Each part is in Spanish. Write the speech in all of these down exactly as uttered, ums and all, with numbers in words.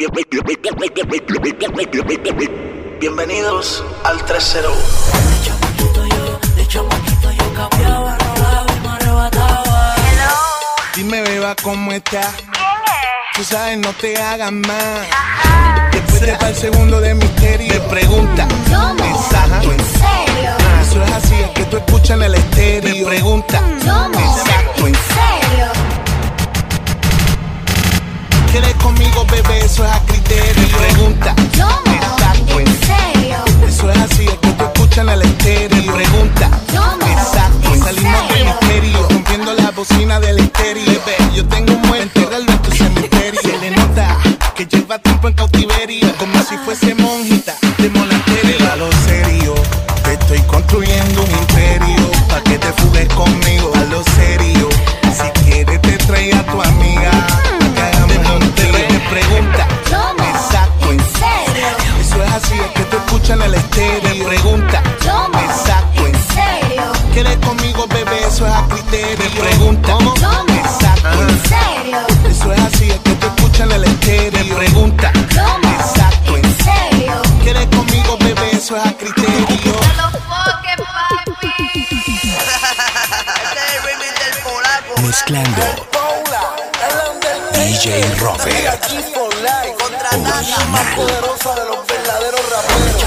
Bienvenidos al tres cero uno. De chamaquito yo, de chamaquito yo cambiaba, rolaba y me arrebataba. Hello. Dime, beba, ¿cómo estás? ¿Quién es? Tú sabes, no te hagas más. Ajá. Después te va el segundo de misterio. Te pregunta, ¿Cómo? mensaje. ¿En serio? Ah, eso es así, es que tú escuchas en el estéreo. Te pregunta, ¿Cómo? exacto. ¿En serio? ¿Quieres conmigo, bebé? Eso es a criterio. Te pregunta, ¿Cómo? exacto. ¿En serio? Eso es así, es que tú escuchas en el estéreo. Te pregunta, ¿Cómo? exacto. ¿En Salimos del serio? misterio, rompiendo la bocina del estéreo. Bebé, yo tengo un muerto, enterrarlo en tu cementerio. Se le nota que lleva tiempo en cautiverio, como si fuese monjita de monasterio. A lo serio, te estoy construyendo un imperio, pa' que te fugues conmigo. A lo serio, si quieres te traigo a tu amiga, pa' que hagamos un trío. Te pregunta, ¿Cómo? exacto. ¿En serio? Eso es así, es que tú escuchas en el estéreo. Te pregunta, ¿Cómo? exacto. ¿En serio? ¿Quieres conmigo, bebé? Eso es a criterio. Te pregunta, ¿Cómo? exacto. ¿En serio? Eso es así, es que tú escuchas en el estéreo. Te pregunta, ¿Cómo? exacto. ¿En serio? ¿Quieres conmigo, bebé? Eso es a criterio. Mezclando D J Robert Más poderosa de los verdaderos raperos.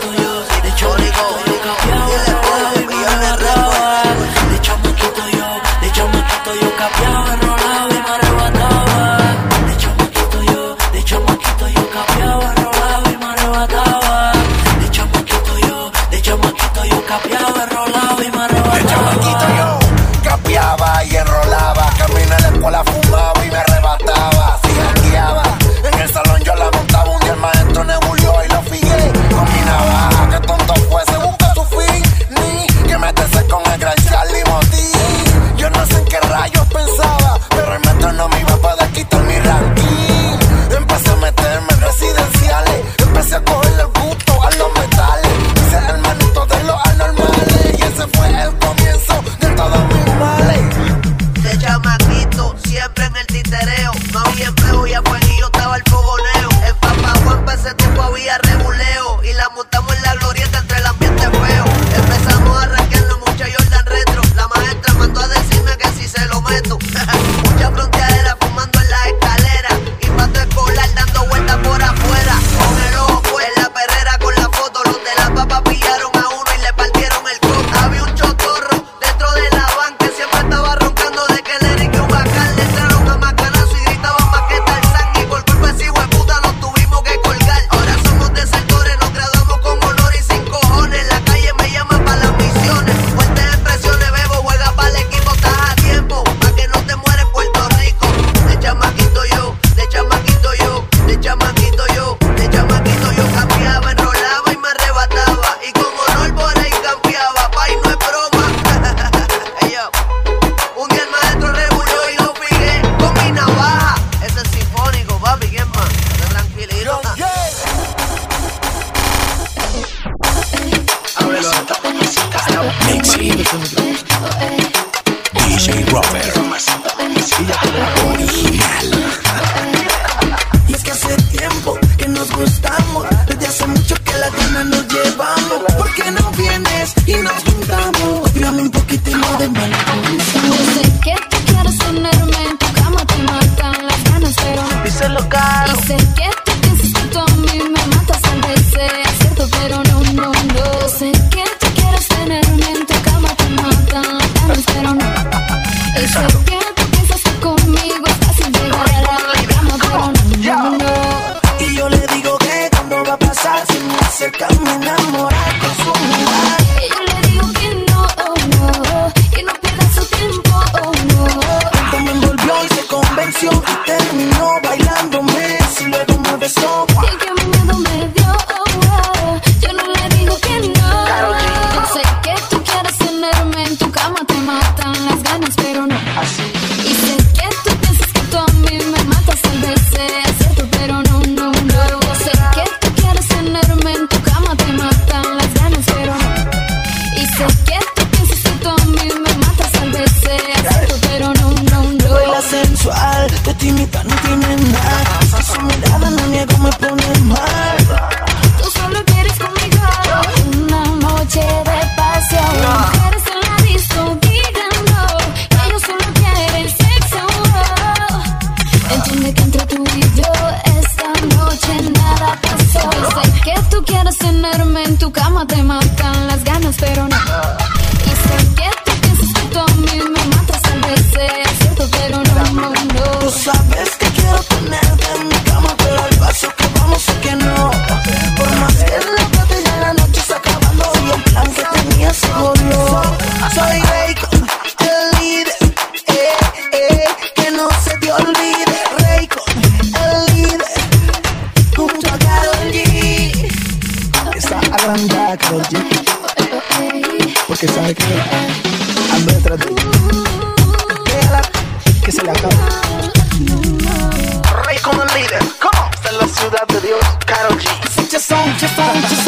De chamaquito yo cambiaba, rolaba y me arrebataba. De chamaquito yo, de chamaquito yo cambiaba, rolaba y me arrebataba. De chamaquito yo, de chamaquito yo cambiaba, rolaba y me arrebataba. De chamaquito yo, de chamaquito yo cambiaba, rolaba y me arrebataba. De chamaquito yo capeaba y enrolaba, camino a la escuela fumaba y me arrebataba. Si hackeaba, en el salón yo la montaba, un día el maestro nebulió y lo fijé con mi navaja. Que tonto fue, se busca su fin, ni que meterse con el gran Charlie Motín. Yo no sé en qué rayos pensaba, pero el maestro no me iba a poder quitar mi ranking. Empecé a meterme en residenciales, empecé a cogerle el gusto a los metales. Hice el hermanito de los anormales y ese fue el comienzo de todos mis males. De chamaquito, siempre en el titereo. No había empleo y a fueguillo estaba el fogoneo. En Papá Juan para ese tiempo había rebuleo. Y la montamos en la glorieta entre el ambiente feo. Empezamos a arranquearnos mucha Jordan retro. La maestra mandó a decirme que si se lo meto. Mucha fronteadera fumando en la escalera. Y pato escolar dando vueltas por afuera. Con el ojo pues en la perrera con la foto. Los de la papa pillaron a uno y le partieron el coco. Había un chotorro dentro de la van que siempre estaba roncando de que el Eric y un bacán le entraron a macanazo y gritaban más que Tarzán. Y por culpa de ese hijo de puta nos tuvimos que colgar. Ahora somos desertores, nos graduamos con honor y sin cojones. La calle me llama para las misiones. Fuertes expresiones, bebo, juega para el equipo, estás a tiempo, pa' que no te mueres en Puerto Rico. De chamaquito yo, de chamaquito yo, de chamaquito yo, de chamaquito yo cambiaba, enrolaba y me arrebataba. Y con honor por ahí cambiaba, pa' y no es broma. Hey, yo. Un día el maestro rebulló y lo fijé con mi navaja. Ese es sinfónico, papi, ¿quién más? Esté tranquilito. Mixing D J Robert Original. Y es que hace tiempo que nos gustamos, desde hace mucho que la gana nos llevamos. ¿Por qué no vienes y nos juntamos? Dame un poquitito de mal. Yo sé que tú quieres tenerme en tu cama, te matan las ganas, pero Díselo caro. y sé que tú piensas que tú a mí me matas, tal vez sea cierto, pero no, no, no. Yo sé que tú quieres tenerme en tu cama, te matan las ganas, pero no. Y sé que tú piensas que conmigo es fácil llegar a la cama, pero no, no, no. Y yo le digo que cuando va a pasar, si me acerca me enamora con su mirada. Y yo le digo que no, oh, no, que no pierda su tiempo, oh, no. Pronto me envolvió y se convenció y terminó bailándome. Si luego me besó, Y que mi miedo me dio, oh, oh, yo no le digo que no. Yo sé que tú quieres tenerme en tu cama, te matan las ganas, pero no. Y sé que tú piensas que tú a mí me matas, tal vez sea cierto, pero no, no, no. Yo sé que tú quieres tenerme en tu cama, te matan las ganas, pero no. Y sé que tú piensas que tú a mí me matas, tal vez sea cierto, pero no, no, no. baila sensual, de timita no tiene nada. Esa su mirada no niega niego me pone mal. Tú solo quieres conmigo una noche de pasión. Mujeres en la disco digan no, que ellos solo quieren sexo. Entiende que entre tú y yo esta noche nada pasó. Sé que tú quieres tenerme en tu cama, te matan las ganas, pero no. Y sé que tú piensas que tú a mí me matas, tal vez sea cierto, pero no, no, no. Tú sabes que quiero tenerte en mi cama, pero al paso que vamos sé que no. Por más que la botella la noche se acabando y el plan que tenía se volvió. Soy Raycon, el líder, eh, eh, que no se te olvide. Raycon, el líder, junto a Karol G. Esa agrandada Karol G, porque sabe que ando detrás de ella. Déjala que se le acabe. Raycon el líder, ¿cómo? Está en la ciudad de Dios, Karol G. Such a song, just song, just